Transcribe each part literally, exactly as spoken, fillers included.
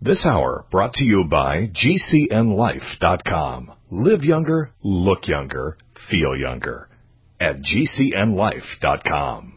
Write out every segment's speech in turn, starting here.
This hour brought to you by G C N life dot com. Live younger, look younger, feel younger at G C N life dot com.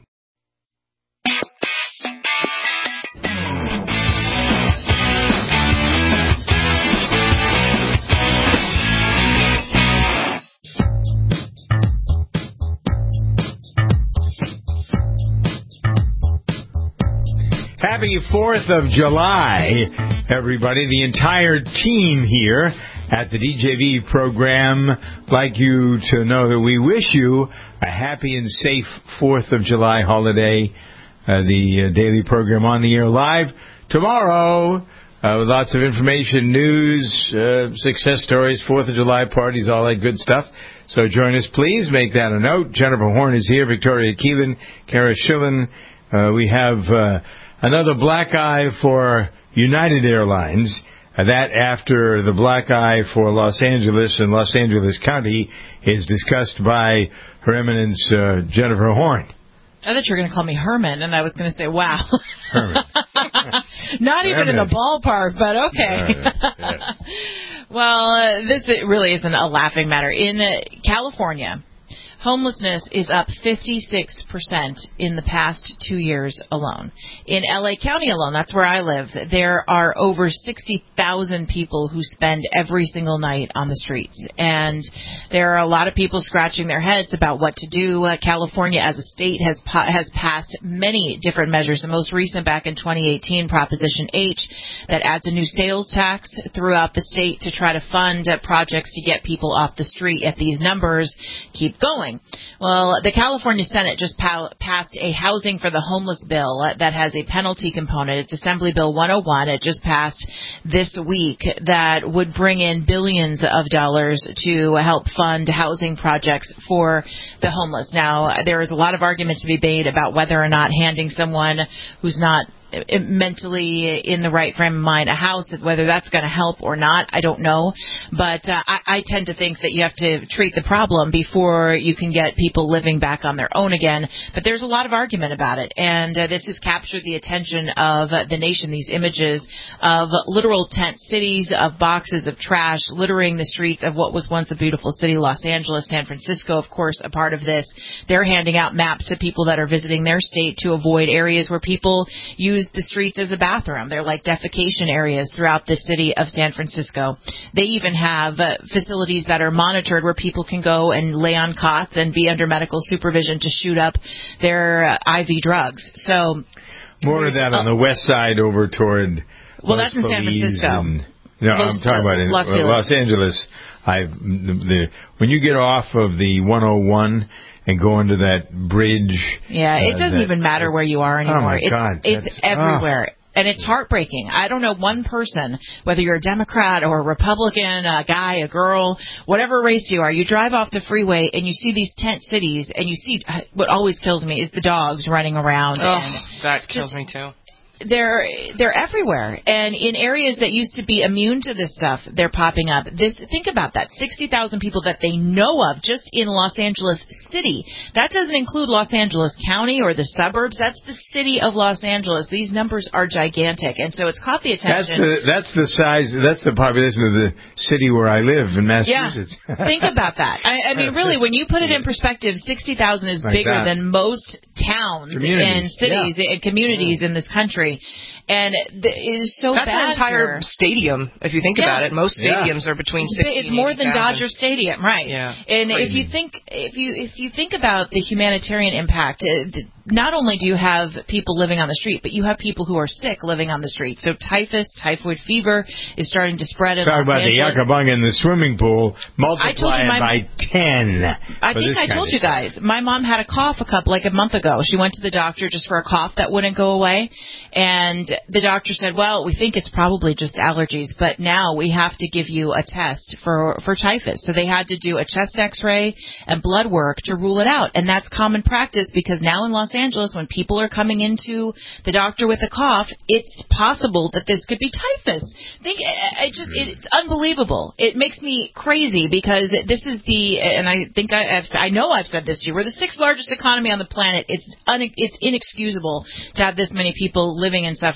Happy fourth of July, everybody. The entire team here at the D J V program like you to know that we wish you a happy and safe fourth of July holiday. Uh, the uh, daily program on the air live tomorrow uh, with lots of information, news, uh, success stories, fourth of July parties, all that good stuff. So join us, please. Make that a note. Jennifer Horn is here. Victoria Keelan, Kara Schillen. Uh, we have... Uh, Another black eye for United Airlines. Uh, that after the black eye for Los Angeles and Los Angeles County is discussed by Her Eminence uh, Jennifer Horn. I thought you were going to call me Herman, and I was going to say, wow. Herman. Not even Herman. in the ballpark, but okay. Uh, yeah. Well, uh, this really isn't a laughing matter. In uh, California, homelessness is up fifty-six percent in the past two years alone. In L A County alone, that's where I live, there are over sixty thousand people who spend every single night on the streets. And there are a lot of people scratching their heads about what to do. Uh, California as a state has pa- has passed many different measures. The most recent back in twenty eighteen, Proposition H, that adds a new sales tax throughout the state to try to fund uh, projects to get people off the street. Yet these numbers keep going. Well, the California Senate just pa- passed a housing for the homeless bill that has a penalty component. It's Assembly Bill one oh one. It just passed this week that would bring in billions of dollars to help fund housing projects for the homeless. Now, there is a lot of argument to be made about whether or not handing someone who's not mentally in the right frame of mind a house, whether that's going to help or not, I don't know. But uh, I, I tend to think that you have to treat the problem before you can get people living back on their own again. But there's a lot of argument about it, and uh, this has captured the attention of uh, the nation. These images of literal tent cities, of boxes of trash littering the streets of what was once a beautiful city, Los Angeles, San Francisco, of course, a part of this. They're handing out maps to people that are visiting their state to avoid areas where people use the streets as a bathroom. They're like defecation areas throughout the city of San Francisco. They even have uh, facilities that are monitored where people can go and lay on cots and be under medical supervision to shoot up their uh, I V drugs. So more of that on the west side over toward well, Los that's in San Francisco. And, no, Los, I'm talking about in Los, uh, Los Angeles. I've the, the when you get off of the one oh one and go into that bridge. Yeah, it doesn't uh, even matter where you are anymore. Oh, my it's, God. It's everywhere. Oh. And it's heartbreaking. I don't know one person, whether you're a Democrat or a Republican, a guy, a girl, whatever race you are, you drive off the freeway and you see these tent cities and you see what always kills me is the dogs running around. Oh, and that kills just, me too. They're they're everywhere, and in areas that used to be immune to this stuff, they're popping up. This think about that: sixty thousand people that they know of just in Los Angeles City. That doesn't include Los Angeles County or the suburbs. That's the city of Los Angeles. These numbers are gigantic, and so it's caught the attention. That's the that's the size. That's the population of the city where I live in Massachusetts. Yeah, think about that. I, I mean, really, when you put it in perspective, sixty thousand is like bigger that. than most towns and cities yeah. and communities yeah. in this country. And it is so That's bad an entire here. stadium, if you think yeah. about it. Most stadiums yeah. are between sixty It's more than thousand. Dodger Stadium, right? Yeah. And Crazy. if you think if you if you think about the humanitarian impact, uh, not only do you have people living on the street, but you have people who are sick living on the street. So typhus, typhoid fever is starting to spread in Talk Los about Angeles. the yucca in the swimming pool. Multiply my, it by ten. I think I told you guys. My mom had a cough a couple like a month ago. She went to the doctor just for a cough that wouldn't go away, and the doctor said, "Well, we think it's probably just allergies, but now we have to give you a test for for typhus." So they had to do a chest X-ray and blood work to rule it out, and that's common practice because now in Los Angeles, when people are coming into the doctor with a cough, it's possible that this could be typhus. Think, it just it's unbelievable. It makes me crazy because this is the, and I think I, I've, I know I've said this to you, we're the sixth largest economy on the planet. It's un, it's inexcusable to have this many people living and suffering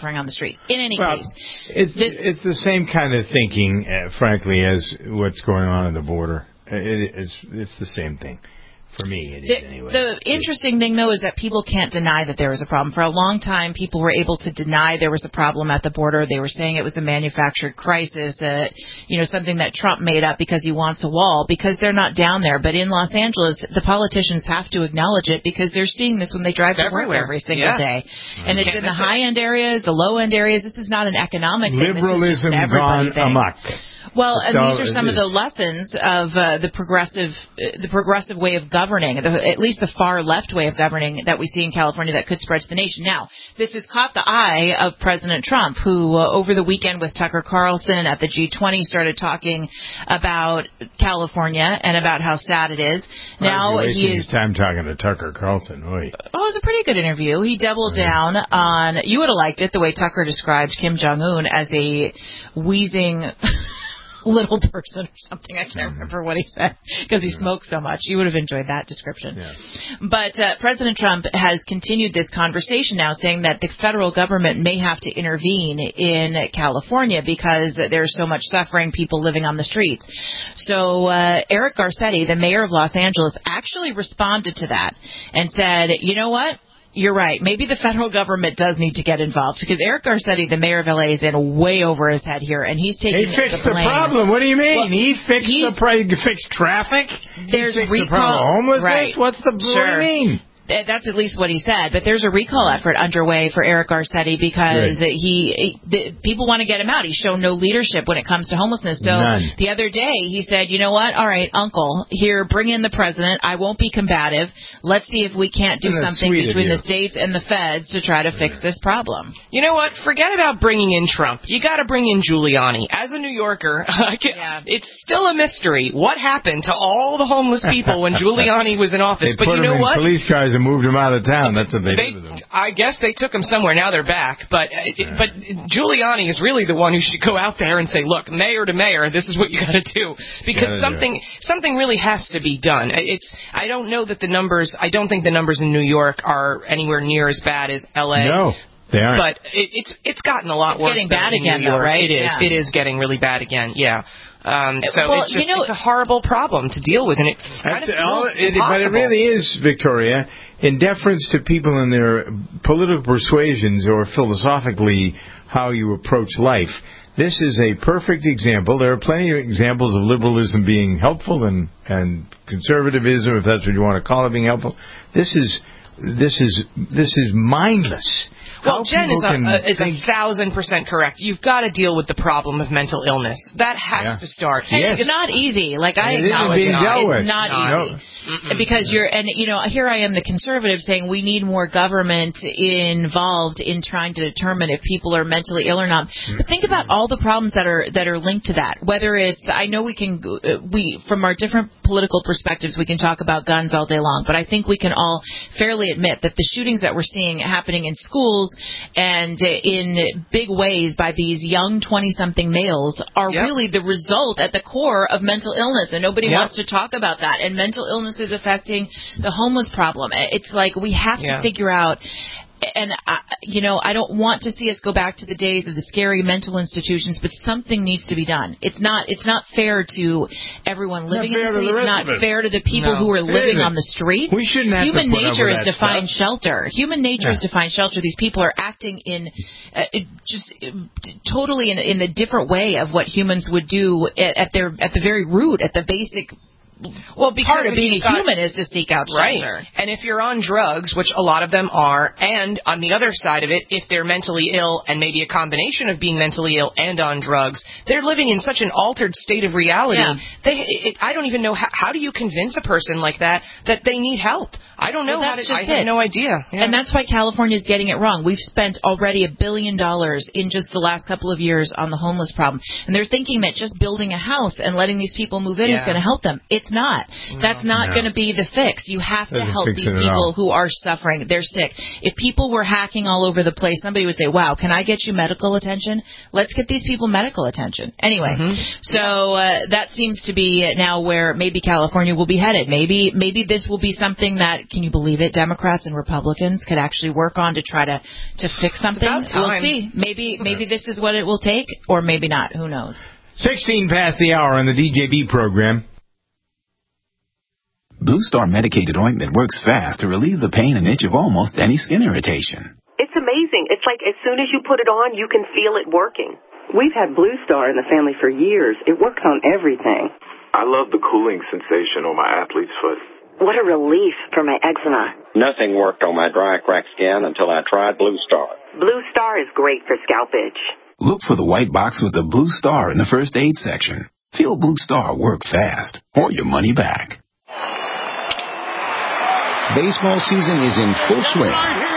suffering on the street. In any well, case, it's this, it's the same kind of thinking, uh, frankly, as what's going on at the border. It, it's it's the same thing. For me, it is the, anyway. The interesting thing, though, is that people can't deny that there was a problem. For a long time, people were able to deny there was a problem at the border. They were saying it was a manufactured crisis, that, you know, something that Trump made up because he wants a wall, because they're not down there. But in Los Angeles, the politicians have to acknowledge it because they're seeing this when they drive to work every single yeah. day. Mm-hmm. And it's in the high-end areas, the low-end areas. This is not an economic thing. Liberalism this is just an everybody gone thing. amok. Well, That's and these are all some it of the is. lessons of uh, the progressive, uh, the progressive way of governing, the, at least the far left way of governing that we see in California that could spread to the nation. Now, this has caught the eye of President Trump, who uh, over the weekend with Tucker Carlson at the G twenty started talking about California and about how sad it is. Now Why is he he wasting is. his time talking to Tucker Carlson. Oy. Oh, it was a pretty good interview. He doubled down on. You would have liked it the way Tucker described Kim Jong Un as a wheezing. little person or something. I can't remember what he said because he smokes so much. You would have enjoyed that description. Yeah. But uh, President Trump has continued this conversation now, saying that the federal government may have to intervene in California because there's so much suffering, people living on the streets. So uh, Eric Garcetti, the mayor of Los Angeles, actually responded to that and said, you know what? You're right. Maybe the federal government does need to get involved because Eric Garcetti, the mayor of L A, is in way over his head here, and he's taking He fixed the, the blame. problem. What do you mean? Well, he fixed the pri- fixed traffic. There's he fixed recall. the problem of homelessness. Right. What's the Sure. what do you mean? That's at least what he said, but there's a recall effort underway for Eric Garcetti because Good. he, the, people want to get him out. He's shown no leadership when it comes to homelessness. So None. the other day he said, you know what? All right, Uncle, here, bring in the president. I won't be combative. Let's see if we can't do Isn't that something sweet of between you? the states and the feds to try to fix this problem. You know what? Forget about bringing in Trump. You got to bring in Giuliani. As a New Yorker, I can, Yeah. it's still a mystery what happened to all the homeless people when Giuliani was in office. They but put you him know in what? police cars and moved him out of town. That's what they, They, did with him. I guess they took him somewhere. Now they're back. But uh, Yeah. but Giuliani is really the one who should go out there and say, look, mayor to mayor, this is what you got to do. Because Gotta do something something really has to be done. It's I don't know that the numbers, I don't think the numbers in New York are anywhere near as bad as L A. No, they aren't. But it, it's it's gotten a lot It's worse. getting than bad in again, New though, York. right? It is. Yeah. It is getting really bad again. Yeah. Um, so Well, it's just you know- it's a horrible problem to deal with, and it kind That's of all, feels it, but it impossible. really is, Victoria, in deference to people and their political persuasions or philosophically how you approach life. This is a perfect example. There are plenty of examples of liberalism being helpful and, and conservatism, if that's what you want to call it, being helpful. This is this is this is mindless. Well, How Jen people is a, can a, is a think- thousand percent correct. You've got to deal with the problem of mental illness. That has Yeah. to start. And Yes. it's not easy. Like I And it isn't acknowledge being it. dealt It's with. not No. easy. Because you're, and you know, here I am, the conservative, saying we need more government involved in trying to determine if people are mentally ill or not. But think about all the problems that are that are linked to that. Whether it's, I know we can, uh, we from our different political perspectives, we can talk about guns all day long. But I think we can all fairly admit that the shootings that we're seeing happening in schools and uh, in big ways by these young twenty-something males are Yep. really the result at the core of mental illness, and nobody Yep. wants to talk about that. And mental illness is affecting the homeless problem. It's like we have Yeah. to figure out. And, I, you know, I don't want to see us go back to the days of the scary mental institutions, but something needs to be done. It's not It's not fair to everyone living in fair the to the city. It's rest not of us. fair to the people No. who are It living isn't. on the street. We shouldn't have to Human put up nature with is that to find stuff. shelter. Human nature is Yeah. to find shelter. These people are acting in uh, just uh, t- totally in, in a different way of what humans would do at, at their at the very root, at the basic Well, because part of if being a you've got- human is to seek out Right. shelter. And if you're on drugs, which a lot of them are, and on the other side of it, if they're mentally ill and maybe a combination of being mentally ill and on drugs, they're living in such an altered state of reality. Yeah. They, it, I don't even know how, how do you convince a person like that that they need help. I don't know Well, how that's to. I just have it. no idea. Yeah. And that's why California is getting it wrong. We've spent already a billion dollars in just the last couple of years on the homeless problem. And they're thinking that just building a house and letting these people move in is Yeah. going to help them. It's not. That's not no. going to be the fix. You have to Doesn't help fix these it at people all. who are suffering. They're sick. If people were hacking all over the place, somebody would say, wow, can I get you medical attention? Let's get these people medical attention. Anyway, Mm-hmm. so uh, that seems to be now where maybe California will be headed. Maybe maybe this will be something that, can you believe it, Democrats and Republicans could actually work on to try to, to fix something. about time. We'll see. Maybe, maybe this is what it will take, or maybe not. Who knows? sixteen past the hour on the D J B program. Blue Star medicated ointment works fast to relieve the pain and itch of almost any skin irritation. It's amazing. It's like as soon as you put it on, you can feel it working. We've had Blue Star in the family for years. It works on everything. I love the cooling sensation on my athlete's foot. What a relief for my eczema. Nothing worked on my dry, cracked skin until I tried Blue Star. Blue Star is great for scalp itch. Look for the white box with the Blue Star in the first aid section. Feel Blue Star work fast, or your money back. Baseball season is in full swing.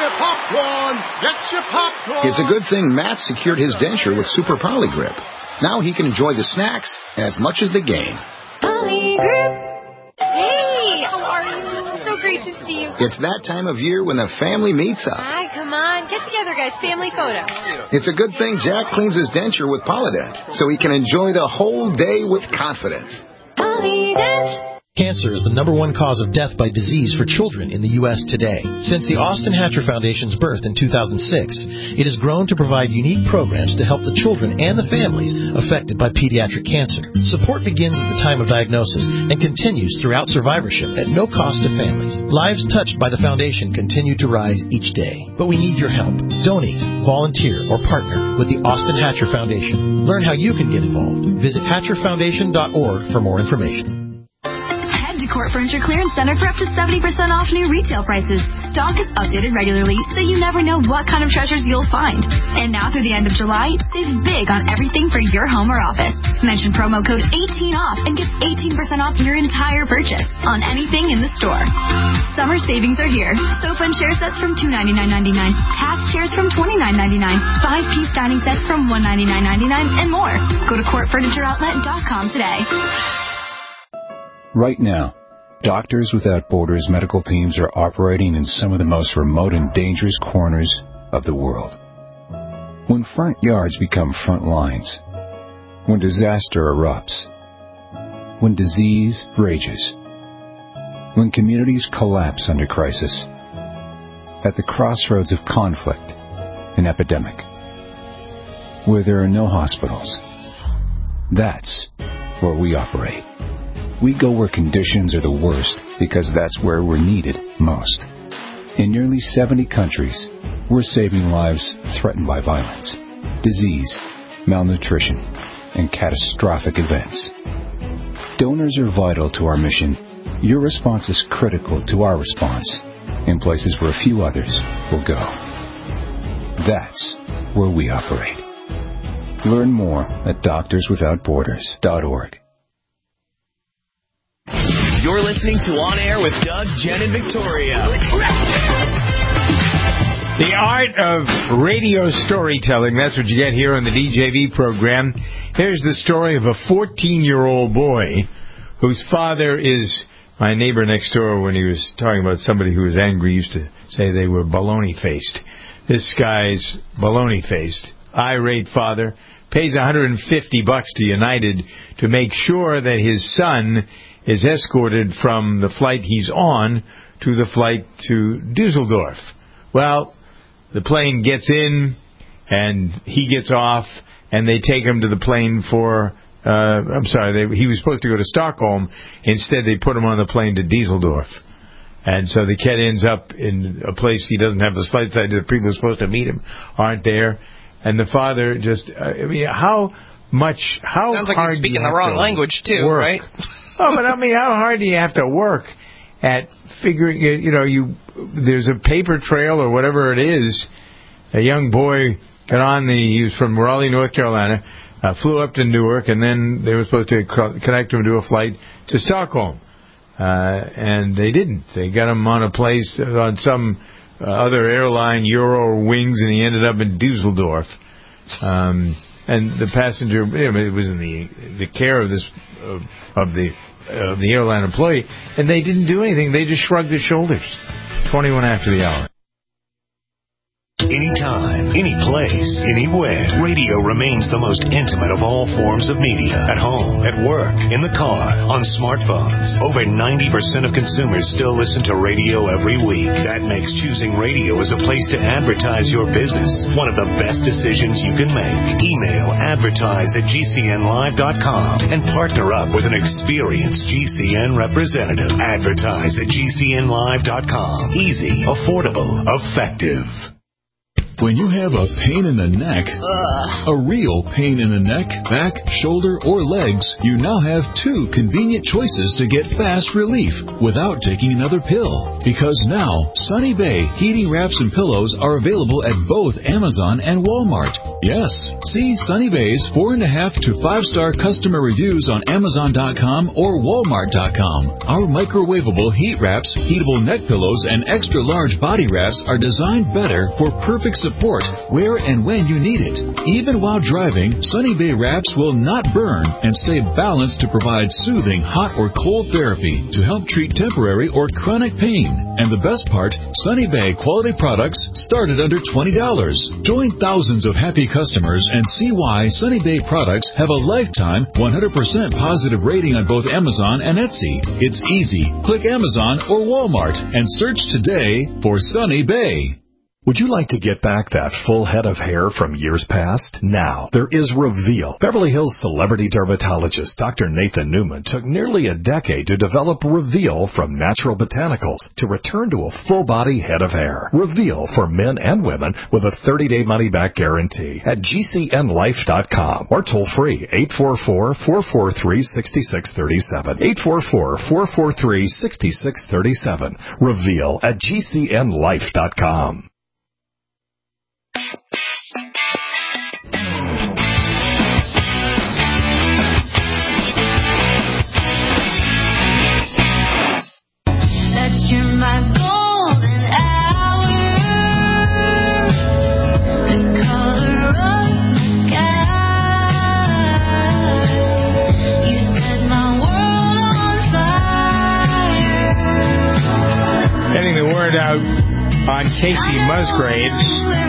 It's a good thing Matt secured his denture with Super Poly Grip. Now he can enjoy the snacks as much as the game. Poly Grip. Hey, how are you? So great to see you. It's that time of year when the family meets up. Hi, come on. Get together, guys. Family photo. It's a good thing Jack cleans his denture with Polydent, so he can enjoy the whole day with confidence. Polydent. Cancer is the number one cause of death by disease for children in the U S today. Since the Austin Hatcher Foundation's birth in two thousand six, it has grown to provide unique programs to help the children and the families affected by pediatric cancer. Support begins at the time of diagnosis and continues throughout survivorship at no cost to families. Lives touched by the foundation continue to rise each day. But we need your help. Donate, volunteer, or partner with the Austin Hatcher Foundation. Learn how you can get involved. Visit hatcher foundation dot org for more information. Court Furniture Clearance Center for up to seventy percent off new retail prices. Stock is updated regularly, so you never know what kind of treasures you'll find. And now through the end of July, save big on everything for your home or office. Mention promo code eighteen off and get eighteen percent off your entire purchase on anything in the store. Summer savings are here. Sofa and chair sets from two ninety-nine ninety-nine, task chairs from twenty-nine ninety-nine, five-piece dining sets from one ninety-nine ninety-nine, and more. Go to court furniture outlet dot com today. Right now, Doctors Without Borders medical teams are operating in some of the most remote and dangerous corners of the world. When front yards become front lines, when disaster erupts, when disease rages, when communities collapse under crisis, at the crossroads of conflict and epidemic, where there are no hospitals, that's where we operate. We go where conditions are the worst because that's where we're needed most. In nearly seventy countries, we're saving lives threatened by violence, disease, malnutrition, and catastrophic events. Donors are vital to our mission. Your response is critical to our response in places where few others will go. That's where we operate. Learn more at doctors without borders dot org. You're listening to On Air with Doug, Jen, and Victoria. The art of radio storytelling, that's what you get here on the D J V program. Here's the story of a fourteen-year-old boy whose father is my neighbor next door. When he was talking about somebody who was angry, used to say they were baloney-faced. This guy's baloney-faced, irate father pays one hundred fifty bucks to United to make sure that his son is escorted from the flight he's on to the flight to Dusseldorf. Well, the plane gets in, and he gets off, and they take him to the plane for, uh, I'm sorry, they, he was supposed to go to Stockholm. Instead, they put him on the plane to Dusseldorf. And so the kid ends up in a place he doesn't have the slight side. The people who are supposed to meet him aren't there. And the father just, uh, I mean, how much, how Sounds like hard he's speaking do you the wrong to language, too, work? right? Oh, but I mean, how hard do you have to work at figuring, you know, you, there's a paper trail or whatever it is. A young boy got on the, he was from Raleigh, North Carolina, uh, flew up to Newark, and then they were supposed to connect him to a flight to Stockholm. Uh, and they didn't. They got him on a place, on some uh, other airline, Euro Wings, and he ended up in Dusseldorf. Um, and the passenger, you know, it was in the the care of this, of, of the uh, the airline employee, and they didn't do anything. They just shrugged their shoulders. twenty-one after the hour. Anytime, any place, anywhere. Radio remains the most intimate of all forms of media. At home, at work, in the car, on smartphones. Over ninety percent of consumers still listen to radio every week. That makes choosing radio as a place to advertise your business one of the best decisions you can make. Email advertise at G C N live dot com and partner up with an experienced G C N representative. Advertise at G C N live dot com. Easy, affordable, effective. When you have a pain in the neck, Ugh. a real pain in the neck, back, shoulder, or legs, you now have two convenient choices to get fast relief without taking another pill. Because now, Sunny Bay heating wraps and pillows are available at both Amazon and Walmart. Yes, see Sunny Bay's four and a half to five star customer reviews on Amazon dot com or Walmart dot com. Our microwavable heat wraps, heatable neck pillows, and extra large body wraps are designed better for perfect support where and when you need it. Even while driving, Sunny Bay wraps will not burn and stay balanced to provide soothing hot or cold therapy to help treat temporary or chronic pain. And the best part, Sunny Bay quality products start at under twenty dollars. Join thousands of happy customers and see why Sunny Bay products have a lifetime one hundred percent positive rating on both Amazon and Etsy. It's easy. Click Amazon or Walmart and search today for Sunny Bay. Would you like to get back that full head of hair from years past? Now, there is Reveal. Beverly Hills celebrity dermatologist Doctor Nathan Newman took nearly a decade to develop Reveal from natural botanicals to return to a full-body head of hair. Reveal for men and women with a thirty-day money-back guarantee at G C N life dot com or toll-free eight four four, four four three, six six three seven. eight four four, four four three, six six three seven. Reveal at G C N life dot com. Out on Casey Musgraves.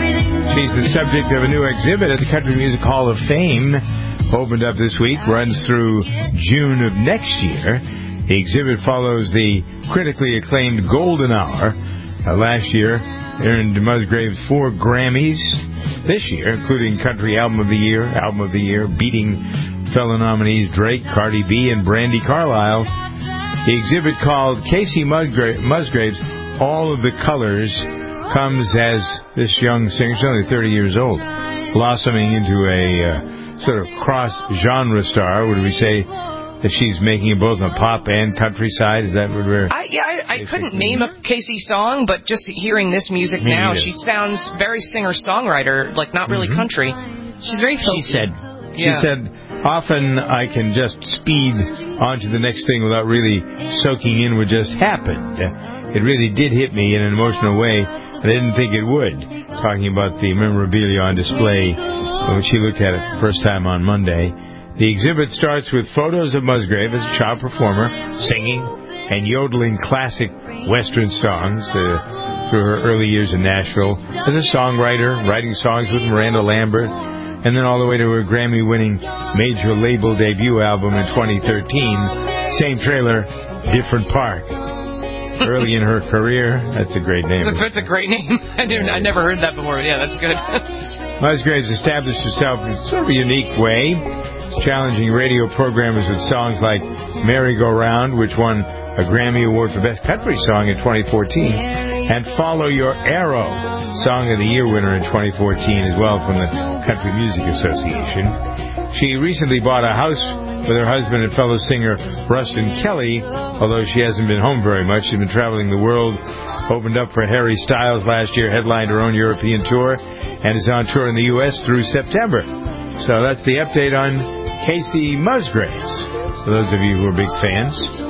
She's the subject of a new exhibit at the Country Music Hall of Fame. Opened up this week, runs through June of next year. The exhibit follows the critically acclaimed Golden Hour. Uh, last year, earned Musgraves four Grammys. This year, including Country Album of the Year, Album of the Year, beating fellow nominees Drake, Cardi B, and Brandi Carlile. The exhibit called Casey Musgra- Musgraves All of the Colors comes as this young singer, she's only thirty years old, blossoming into a uh, sort of cross-genre star. Would we say that she's making it both on pop and countryside? Is that what we're... I, yeah, I, I couldn't name a Casey song, but just hearing this music Me now, either. She sounds very singer-songwriter, like not really mm-hmm. country. She's very folky. She said, yeah. she said, often I can just speed on to the next thing without really soaking in what just happened. It really did hit me in an emotional way, and I didn't think it would. Talking about the memorabilia on display, when she looked at it the first time on Monday. The exhibit starts with photos of Musgrave as a child performer, singing and yodeling classic Western songs uh, through her early years in Nashville, as a songwriter, writing songs with Miranda Lambert, and then all the way to her Grammy-winning major label debut album in twenty thirteen, same trailer, different park. Early in her career, that's a great name. That's a, that's a great name. I didn't, I never heard that before. Yeah, that's good. Musgraves established herself in sort of a unique way, challenging radio programmers with songs like Merry Go Round, which won a Grammy Award for Best Country Song in twenty fourteen, and Follow Your Arrow, Song of the Year winner in twenty fourteen as well from the Country Music Association. She recently bought a house with her husband and fellow singer Ruston Kelly, although she hasn't been home very much. She's been traveling the world, opened up for Harry Styles last year, headlined her own European tour, and is on tour in the U S through September. So that's the update on Casey Musgraves, for those of you who are big fans.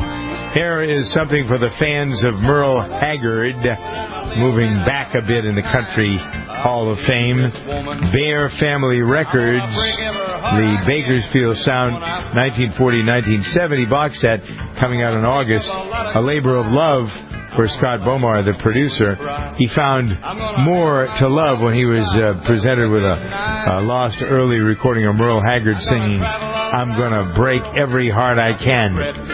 Here is something for the fans of Merle Haggard, moving back a bit in the Country Hall of Fame. Bear Family Records, the Bakersfield Sound nineteen forty to nineteen seventy box set coming out in August. A labor of love for Scott Bomar, the producer. He found more to love when he was uh, presented with a, a lost early recording of Merle Haggard singing, "I'm Gonna Break Every Heart I Can."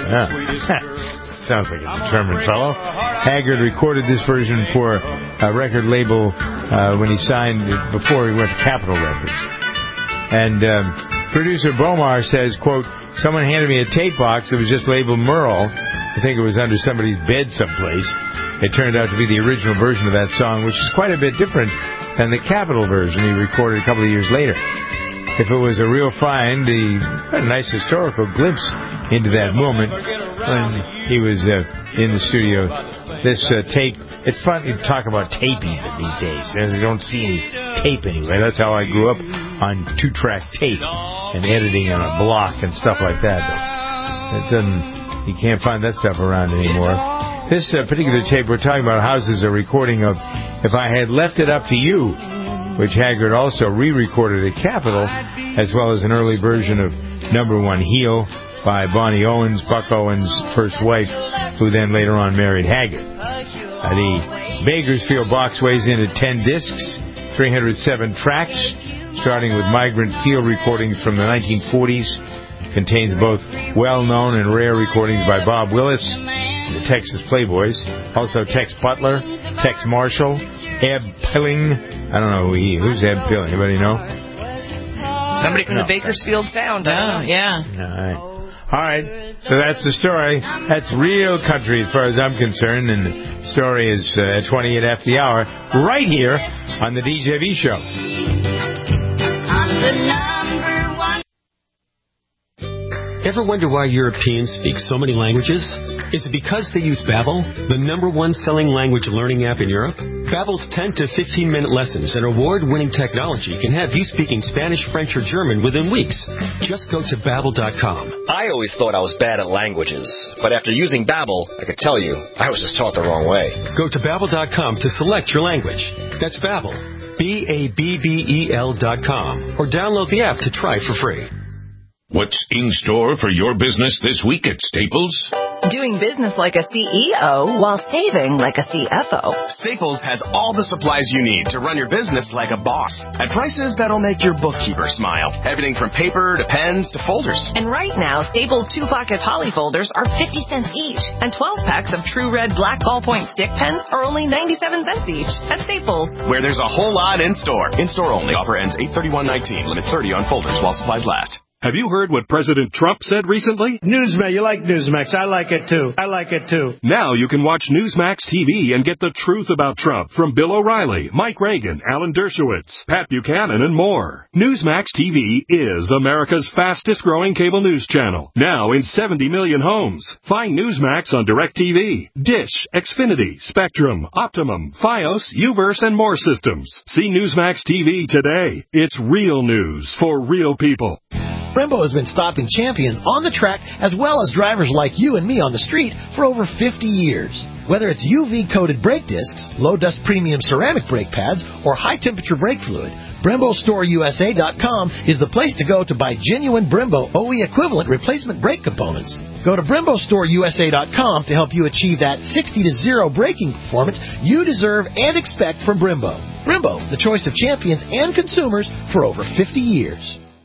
Yeah. Sounds like a determined fellow. Haggard recorded this version for a record label uh, when he signed before he went to Capitol Records. And um, producer Bomar says, quote, "Someone handed me a tape box that was just labeled Merle. I think it was under somebody's bed someplace. It turned out to be the original version of that song, which is quite a bit different than the Capitol version he recorded a couple of years later. If it was a real find, he had a nice historical glimpse into that moment when he was uh, in the studio. This uh, tape, it's fun to talk about taping these days. You don't see any tape anyway. That's how I grew up, on two-track tape and editing on a block and stuff like that. But it doesn't, you can't find that stuff around anymore. This uh, particular tape we're talking about houses a recording of If I Had Left It Up to You, which Haggard also re-recorded at Capitol, as well as an early version of Number One Heel by Bonnie Owens, Buck Owens' first wife, who then later on married Haggard. Uh, the Bakersfield box weighs in at ten discs, three hundred seven tracks, starting with Migrant Field recordings from the nineteen forties. Contains both well-known and rare recordings by Bob Willis, the Texas Playboys, also Tex Butler, Tex Marshall, Eb Pilling. I don't know who he is. Who's Eb Pilling? Anybody know? Somebody from no. the Bakersfield Sound. Oh, yeah. All right. All right. So that's the story. That's real country as far as I'm concerned. And the story is uh, twenty-eight after the hour, right here on the D J V Show. On the number one. Ever wonder why Europeans speak so many languages? Is it because they use Babbel, the number one selling language learning app in Europe? Babbel's ten to fifteen minute lessons and award-winning technology can have you speaking Spanish, French, or German within weeks. Just go to Babbel dot com. I always thought I was bad at languages, but after using Babbel, I could tell you, I was just taught the wrong way. Go to Babbel dot com to select your language. That's Babbel, B A B B E L dot com, or download the app to try for free. What's in store for your business this week at Staples? Doing business like a C E O while saving like a C F O. Staples has all the supplies you need to run your business like a boss at prices that'll make your bookkeeper smile. Everything from paper to pens to folders. And right now, Staples two-pocket poly folders are fifty cents each, and twelve packs of True Red Black Ballpoint Stick pens are only ninety-seven cents each at Staples. Where there's a whole lot in store. In store only. Offer ends eight thirty-one nineteen. Limit thirty on folders while supplies last. Have you heard what President Trump said recently? Newsmax, you like Newsmax. I like it too. I like it too. Now you can watch Newsmax T V and get the truth about Trump from Bill O'Reilly, Mike Reagan, Alan Dershowitz, Pat Buchanan, and more. Newsmax T V is America's fastest growing cable news channel. Now in seventy million homes. Find Newsmax on DirecTV, Dish, Xfinity, Spectrum, Optimum, Fios, Uverse, and more systems. See Newsmax T V today. It's real news for real people. Brembo has been stopping champions on the track as well as drivers like you and me on the street for over fifty years. Whether it's U V-coated brake discs, low-dust premium ceramic brake pads, or high-temperature brake fluid, Brembo Store U S A dot com is the place to go to buy genuine Brembo O E equivalent replacement brake components. Go to Brembo Store U S A dot com to help you achieve that sixty to zero braking performance you deserve and expect from Brembo. Brembo, the choice of champions and consumers for over fifty years.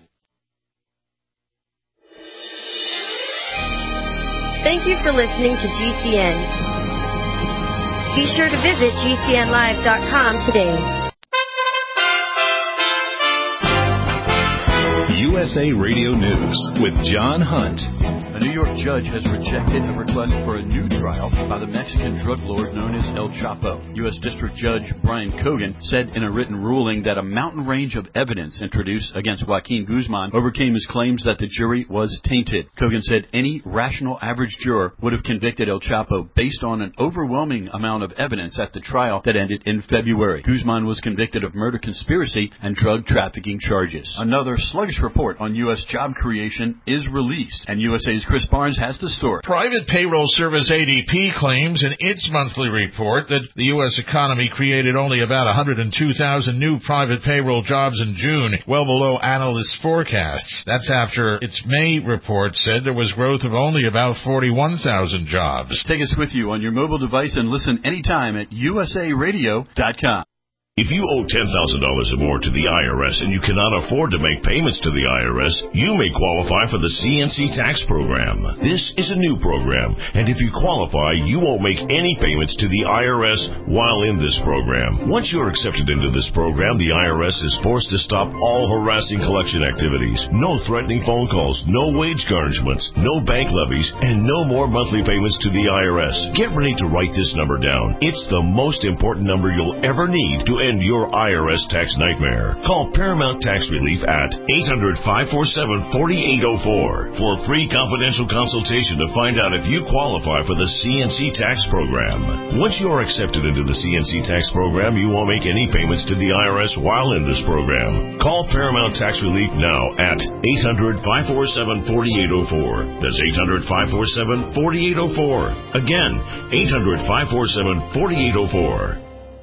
Thank you for listening to G C N. Be sure to visit G C N live dot com today. U S A Radio News with John Hunt. A New York judge has rejected a request for a new trial by the Mexican drug lord known as El Chapo. U S District Judge Brian Cogan said in a written ruling that a mountain range of evidence introduced against Joaquin Guzman overcame his claims that the jury was tainted. Cogan said any rational average juror would have convicted El Chapo based on an overwhelming amount of evidence at the trial that ended in February. Guzman was convicted of murder conspiracy and drug trafficking charges. Another sluggish report on U S job creation is released, and U S A's Chris Barnes has the story. Private payroll service A D P claims in its monthly report that the U S economy created only about one hundred two thousand new private payroll jobs in June, well below analysts' forecasts. That's after its May report said there was growth of only about forty-one thousand jobs. Take us with you on your mobile device and listen anytime at U S A radio dot com. If you owe ten thousand dollars or more to the I R S and you cannot afford to make payments to the I R S, you may qualify for the C N C tax program. This is a new program, and if you qualify, you won't make any payments to the I R S while in this program. Once you're accepted into this program, the I R S is forced to stop all harassing collection activities. No threatening phone calls, no wage garnishments, no bank levies, and no more monthly payments to the I R S. Get ready to write this number down. It's the most important number you'll ever need to end your I R S tax nightmare. Call Paramount Tax Relief at eight hundred, five four seven, four eight zero four for a free confidential consultation to find out if you qualify for the C N C tax program. Once you are accepted into the C N C tax program, you won't make any payments to the I R S while in this program. Call Paramount Tax Relief now at eight hundred, five four seven, four eight zero four. That's eight hundred, five four seven, four eight zero four. Again, eight hundred, five four seven, four eight zero four.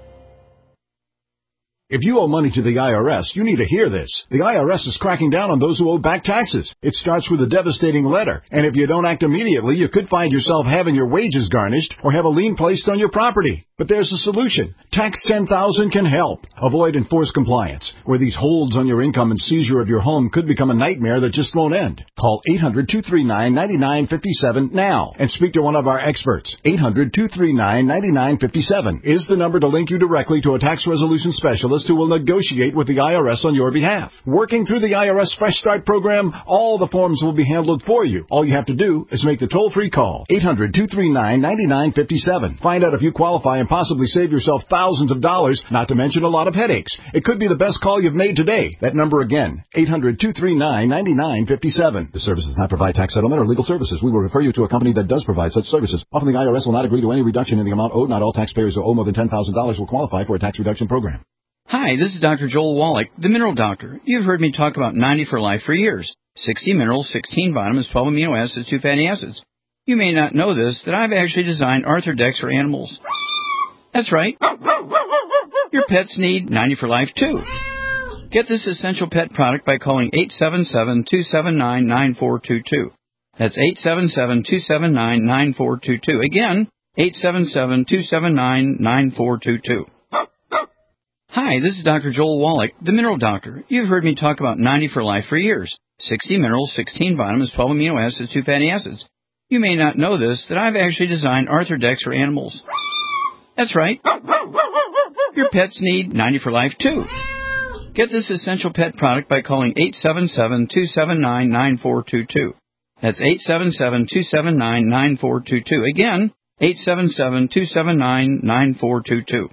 If you owe money to the I R S, you need to hear this. The I R S is cracking down on those who owe back taxes. It starts with a devastating letter, and if you don't act immediately, you could find yourself having your wages garnished or have a lien placed on your property. But there's a solution. Tax ten thousand can help. Avoid enforced compliance, where these holds on your income and seizure of your home could become a nightmare that just won't end. Call eight hundred, two three nine, nine nine five seven now and speak to one of our experts. eight hundred, two three nine, nine nine five seven is the number to link you directly to a tax resolution specialist who will negotiate with the I R S on your behalf. Working through the I R S Fresh Start program, all the forms will be handled for you. All you have to do is make the toll-free call. eight hundred, two three nine, nine nine five seven. Find out if you qualify and possibly save yourself thousands of dollars, not to mention a lot of headaches. It could be the best call you've made today. That number again, eight hundred, two three nine, nine nine five seven. The service does not provide tax settlement or legal services. We will refer you to a company that does provide such services. Often the I R S will not agree to any reduction in the amount owed. Not all taxpayers who owe more than ten thousand dollars will qualify for a tax reduction program. Hi, this is Doctor Joel Wallach, the Mineral Doctor. You've heard me talk about ninety for Life for years. sixty minerals, sixteen vitamins, twelve amino acids, two fatty acids. You may not know this, that I've actually designed Arthrodex for animals. That's right. Your pets need ninety for Life too. Get this essential pet product by calling eight seven seven, two seven nine, nine four two two. That's eight seven seven, two seven nine, nine four two two. Again, eight seven seven, two seven nine, nine four two two. Hi, this is Doctor Joel Wallach, the Mineral Doctor. You've heard me talk about ninety for Life for years. sixty minerals, sixteen vitamins, twelve amino acids, two fatty acids. You may not know this, that I've actually designed Arthrodex for animals. That's right. Your pets need ninety for Life too. Get this essential pet product by calling eight seven seven, two seven nine, nine four two two. That's eight seven seven, two seven nine, nine four two two. Again, eight seven seven, two seven nine, nine four two two.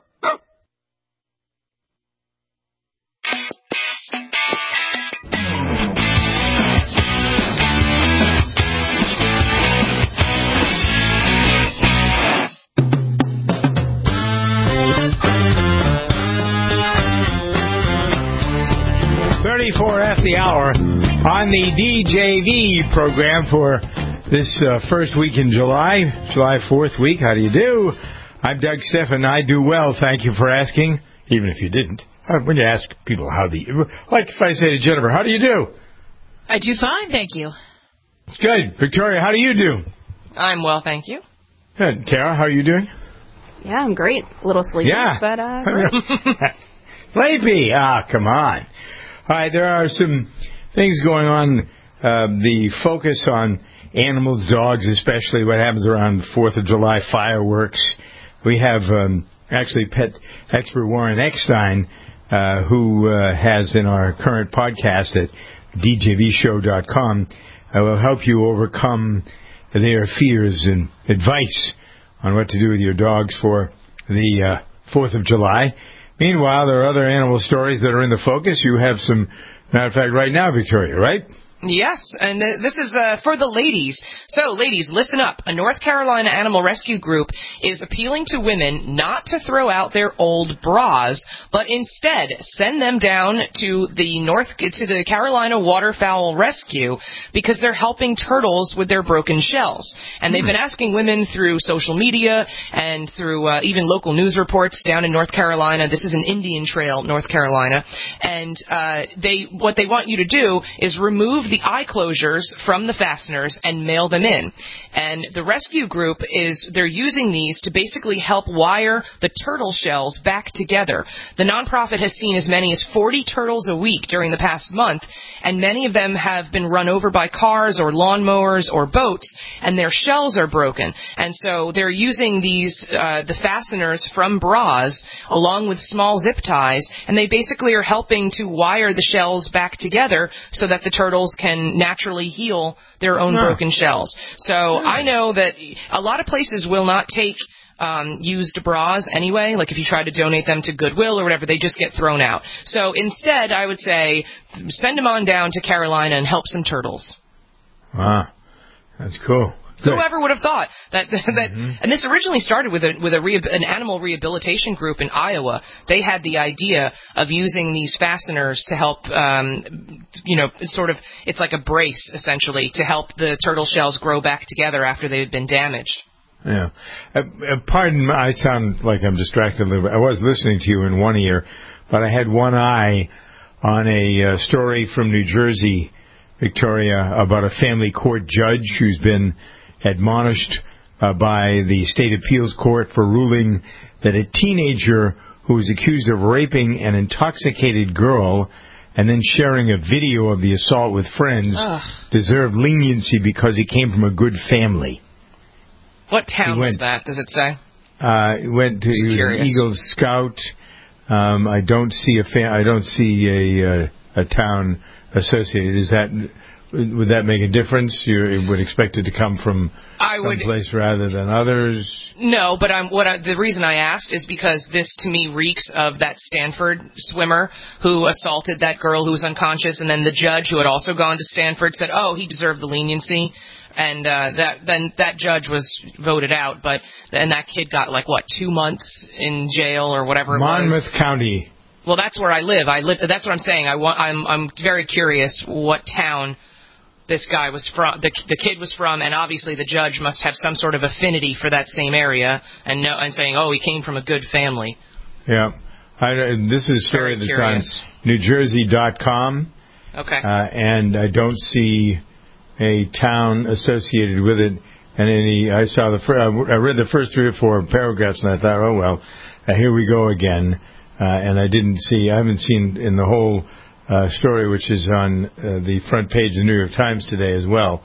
thirty-four after the hour on the D J V program for this uh, first week in July, July fourth week. How do you do? I'm Doug Stephan. I do well. Thank you for asking, even if you didn't. Uh, when you ask people how do you, like if I say to Jennifer, how do you do? I do fine, thank you. It's good. Victoria, how do you do? I'm well, thank you. Good. Tara, how are you doing? Yeah, I'm great. A little sleepy, yeah. but uh, great. Sleepy? Ah, come on. All right, there are some things going on. Uh, the focus on animals, dogs, especially what happens around the fourth of July fireworks. We have um, actually pet expert Warren Eckstein, uh, who uh, has in our current podcast at D J V show dot com, uh, will help you overcome their fears and advice on what to do with your dogs for the uh, fourth of July. Meanwhile, there are other animal stories that are in the focus. You have some, matter of fact, right now, Victoria, right? Yes, and uh, this is uh, for the ladies. So, ladies, listen up. A North Carolina animal rescue group is appealing to women not to throw out their old bras, but instead send them down to the North to the Carolina Waterfowl Rescue because they're helping turtles with their broken shells. And they've been asking women through social media and through uh, even local news reports down in North Carolina. This is in Indian Trail, North Carolina, and uh, they what they want you to do is remove the eye closures from the fasteners and mail them in. And the rescue group is, they're using these to basically help wire the turtle shells back together. The nonprofit has seen as many as forty turtles a week during the past month, and many of them have been run over by cars or lawnmowers or boats, and their shells are broken. And so they're using these, uh, the fasteners from bras along with small zip ties, and they basically are helping to wire the shells back together so that the turtles can naturally heal their own Huh. broken shells. So I know that a lot of places will not take um, used bras anyway. Like if you try to donate them to Goodwill or whatever, they just get thrown out. So instead, I would say send them on down to Carolina and help some turtles. Wow, that's cool. Whoever would have thought that that mm-hmm. And this originally started with a with a re, an animal rehabilitation group in Iowa. They had the idea of using these fasteners to help, um, you know, sort of it's like a brace essentially to help the turtle shells grow back together after they had been damaged. Yeah. Uh, uh, pardon, I sound like I'm distracted a little bit. I was listening to you in one ear, but I had one eye on a uh, story from New Jersey, Victoria, about a family court judge who's been admonished uh, by the state appeals court for ruling that a teenager who was accused of raping an intoxicated girl and then sharing a video of the assault with friends Ugh. deserved leniency because he came from a good family. What town went, was that? Does it say? Uh, he went to he was an Eagle Scout. Um, I don't see a fa- I don't see a uh, a town associated. Is that? Would that make a difference? You would expect it to come from I some would, place rather than others? No, but I'm, what I, the reason I asked is because this, to me, reeks of that Stanford swimmer who assaulted that girl who was unconscious, and then the judge who had also gone to Stanford said, oh, he deserved the leniency. And uh, that then that judge was voted out, but and that kid got, like, what, two months in jail or whatever it Monmouth was? Monmouth County. Well, that's where I live. I live. That's what I'm saying. I want, I'm, I'm very curious what town this guy was from, the, the kid was from, and obviously the judge must have some sort of affinity for that same area, and know, and saying, oh, he came from a good family. Yeah. I, this is a story Very that's curious. on New Jersey dot com. Okay. Uh, and I don't see a town associated with it. And any, I saw the, fir- I read the first three or four paragraphs, and I thought, oh, well, uh, here we go again. Uh, and I didn't see, I haven't seen in the whole Uh, story, which is on uh, the front page of the New York Times today as well.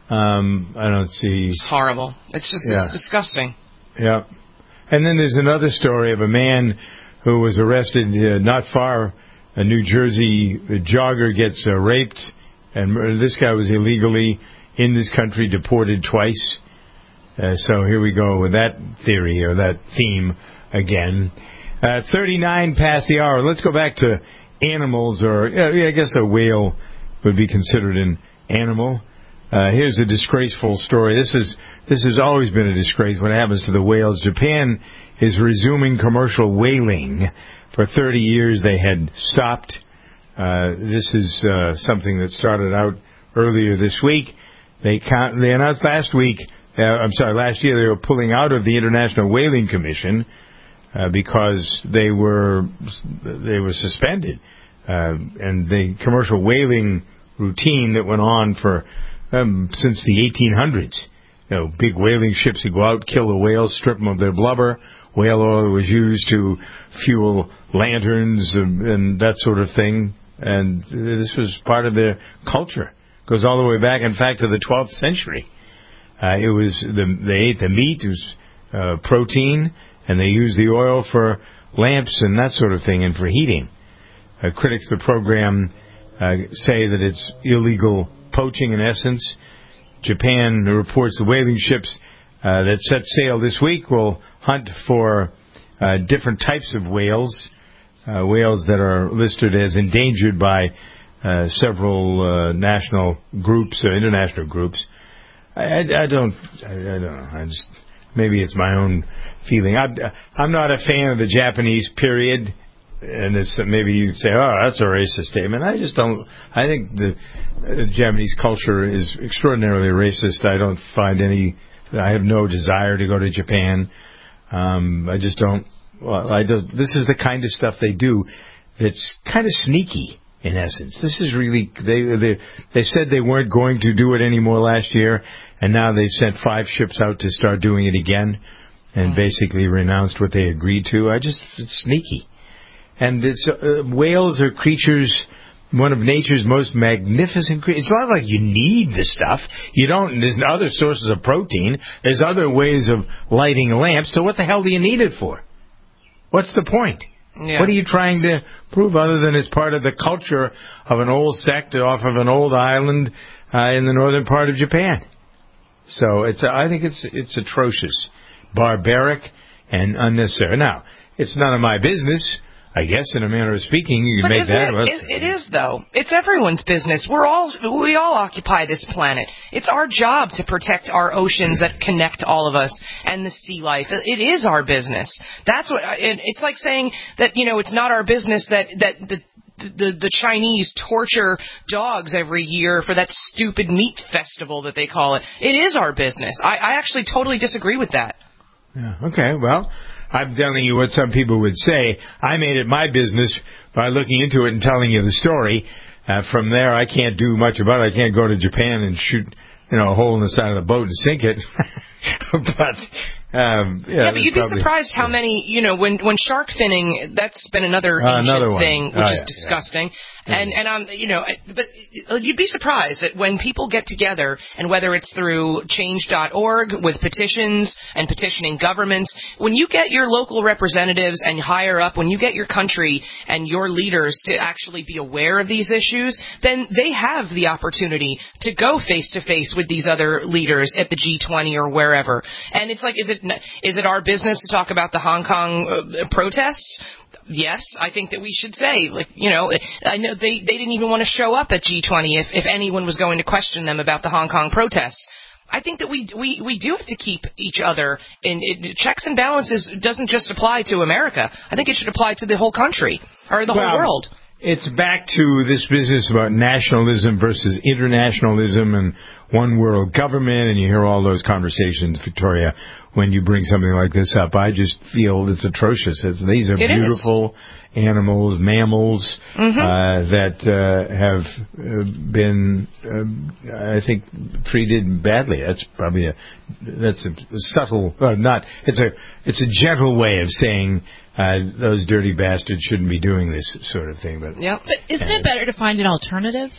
Um, I don't see... It's horrible. It's just yeah. it's disgusting. Yeah. And then there's another story of a man who was arrested uh, not far. A New Jersey jogger gets uh, raped, and this guy was illegally in this country, deported twice. Uh, so here we go with that theory or that theme again. Uh, thirty-nine past the hour. Let's go back to animals, or yeah, I guess a whale would be considered an animal. Uh, here's a disgraceful story. This is this has always been a disgrace when it happens to the whales. Japan is resuming commercial whaling. For thirty years they had stopped. Uh, this is uh, something that started out earlier this week. They count, they announced last week. Uh, I'm sorry, last year they were pulling out of the International Whaling Commission. Uh, because they were they were suspended, uh, and the commercial whaling routine that went on for um, since the eighteen hundreds. You know, big whaling ships would go out, kill the whales, strip them of their blubber. Whale oil was used to fuel lanterns and, and that sort of thing. And this was part of their culture. It goes all the way back, in fact, to the twelfth century. Uh, it was the, they ate the meat, it was uh, protein. And they use the oil for lamps and that sort of thing, and for heating. Uh, critics of the program uh, say that it's illegal poaching in essence. Japan reports the whaling ships uh, that set sail this week will hunt for uh, different types of whales, uh, whales that are listed as endangered by uh, several uh, national groups, uh, international groups. I, I, I don't, I, I don't know. I just maybe it's my own feeling. I'm, I'm not a fan of the Japanese period, and it's maybe you'd say, oh, that's a racist statement. I just don't. I think the, the Japanese culture is extraordinarily racist. I don't find any. I have no desire to go to Japan. Um, I just don't. Well, I don't. This is the kind of stuff they do that's kind of sneaky. In essence, this is really they they they said they weren't going to do it anymore last year, and now they've sent five ships out to start doing it again, and basically renounced what they agreed to. I just it's sneaky, and it's uh, whales are creatures, one of nature's most magnificent creatures. It's not like you need this stuff. You don't. There's other sources of protein. There's other ways of lighting lamps. So what the hell do you need it for? What's the point? Yeah. What are you trying to prove other than it's part of the culture of an old sect off of an old island uh, in the northern part of Japan? So it's I think it's it's atrocious, barbaric, and unnecessary. Now, it's none of my business. I guess, in a manner of speaking, you can but make that. It, it, it is, though. It's everyone's business. We're all we all occupy this planet. It's our job to protect our oceans that connect all of us and the sea life. It is our business. That's what. It, it's like saying that you know it's not our business that that the. The, the Chinese torture dogs every year for that stupid meat festival that they call it. It is our business. I, I actually totally disagree with that. Yeah. Okay. Well. I'm telling you what some people would say. I made it my business by looking into it and telling you the story. Uh, from there, I can't do much about it. I can't go to Japan and shoot, you know, a hole in the side of the boat and sink it. but um, yeah, yeah, but you'd probably, be surprised how many, you know, when when shark finning, that's been another uh, ancient another thing, which oh, is yeah, disgusting. Yeah. And and um, you know, but you'd be surprised that when people get together, and whether it's through change dot org with petitions and petitioning governments, when you get your local representatives and higher up, when you get your country and your leaders to actually be aware of these issues, then they have the opportunity to go face to face with these other leaders at the G twenty or wherever. And it's like, is it is it our business to talk about the Hong Kong uh, protests? Yes, I think that we should say, like, you know, I know they, they didn't even want to show up at G twenty if, if anyone was going to question them about the Hong Kong protests. I think that we we, we do have to keep each other in it, checks and balances. Doesn't just apply to America. I think it should apply to the whole country or the well, whole world. It's back to this business about nationalism versus internationalism and one world government, and you hear all those conversations, Victoria, when you bring something like this up. I just feel it's atrocious. It's, these are it beautiful is. animals, mammals, mm-hmm. uh, that uh, have uh, been, uh, I think, treated badly. That's probably a that's a subtle, uh, not. It's a it's a gentle way of saying. Uh, those dirty bastards shouldn't be doing this sort of thing. But, yep. but isn't it better to find an alternative?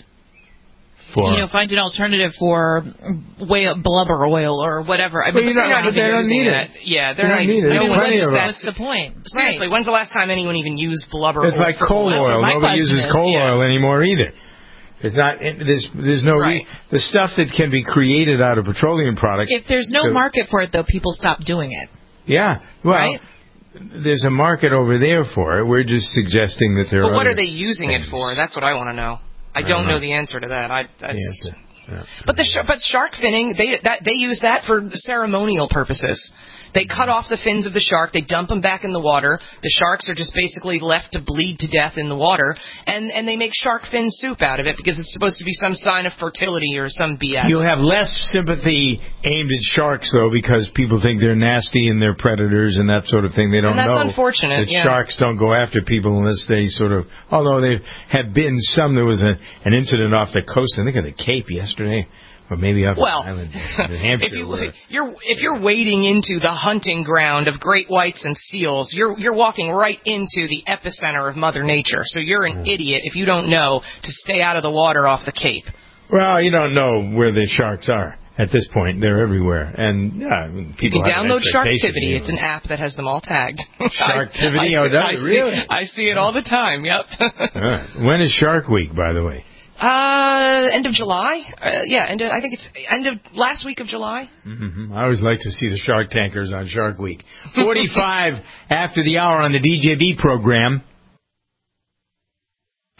For, you know, find an alternative for whale, blubber oil or whatever. I mean, well, they're not, not even using it. Yeah, they're not even. No one uses that. What's the point? Seriously, right. when's the last time anyone even used blubber? It's like coal oil. Nobody uses is, coal yeah. oil anymore either. It's not. There's there's no right. re, the stuff that can be created out of petroleum products. If there's no so, market for it, though, people stop doing it. Yeah. Well. Right? There's a market over there for it. We're just suggesting that there but are. But what other are they using things. it for? That's what I want to know. I, I don't don't know. know the answer to that. I. That's, the answer. Yeah. But the sh- but shark finning, they that they use that for ceremonial purposes. They cut off the fins of the shark, they dump them back in the water. The sharks are just basically left to bleed to death in the water, and, and they make shark fin soup out of it because it's supposed to be some sign of fertility or some B S. You'll have less sympathy aimed at sharks, though, because people think they're nasty and they're predators and that sort of thing. They don't and that's know unfortunate, that yeah. sharks don't go after people unless they sort of, although there have been some, there was a, an incident off the coast, I think of the Cape yesterday. Or maybe up well, the island, New Hampshire. if you, you're if you're wading into the hunting ground of great whites and seals, you're you're walking right into the epicenter of Mother Nature. So you're an yeah. idiot if you don't know to stay out of the water off the Cape. Well, you don't know where the sharks are at this point. They're everywhere, and yeah, people you can have download Sharktivity. Anyway. It's an app that has them all tagged. Sharktivity, I, oh, does I it see, really? I see it all the time. Yep. Right. When is Shark Week, by the way? Uh, end of July. Uh, yeah, end of, I think it's end of last week of July. Mm-hmm. I always like to see the Shark Tankers on Shark Week. forty-five after the hour on the D J B program.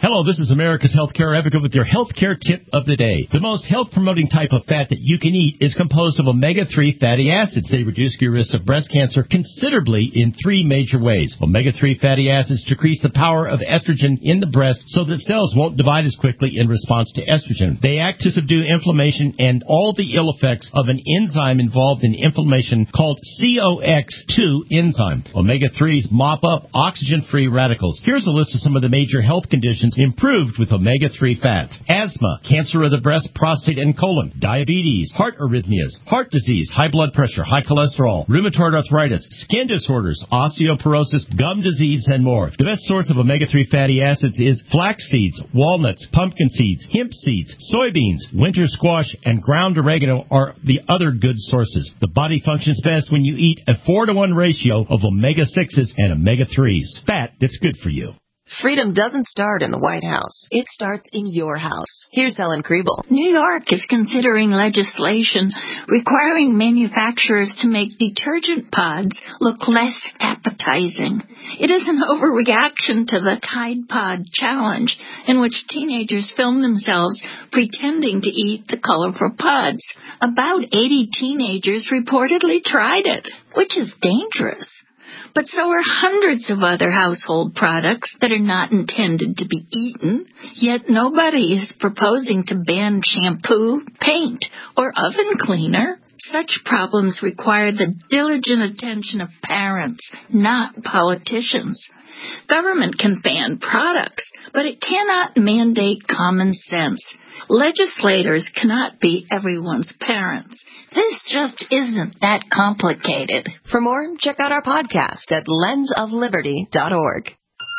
Hello, this is America's Healthcare Advocate with your healthcare tip of the day. The most health-promoting type of fat that you can eat is composed of omega three fatty acids. They reduce your risk of breast cancer considerably in three major ways. omega three fatty acids decrease the power of estrogen in the breast so that cells won't divide as quickly in response to estrogen. They act to subdue inflammation and all the ill effects of an enzyme involved in inflammation called C O X two enzyme. omega threes mop up oxygen-free radicals. Here's a list of some of the major health conditions improved with omega three fats: asthma, cancer of the breast, prostate, and colon, diabetes, heart arrhythmias, heart disease, high blood pressure, high cholesterol, rheumatoid arthritis, skin disorders, osteoporosis, gum disease, and more. The best source of omega three fatty acids is flax seeds, walnuts, pumpkin seeds, hemp seeds, soybeans, winter squash, and ground oregano are the other good sources. The body functions best when you eat a four to one ratio of omega sixes and omega threes. Fat that's good for you. Freedom doesn't start in the White House. It starts in your house. Here's Helen Kriebel. New York is considering legislation requiring manufacturers to make detergent pods look less appetizing. It is an overreaction to the Tide Pod Challenge, in which teenagers film themselves pretending to eat the colorful pods. About eighty teenagers reportedly tried it, which is dangerous. But so are hundreds of other household products that are not intended to be eaten, yet nobody is proposing to ban shampoo, paint, or oven cleaner. Such problems require the diligent attention of parents, not politicians. Government can ban products, but it cannot mandate common sense. Legislators cannot be everyone's parents. This just isn't that complicated. For more, check out our podcast at lens of liberty dot org.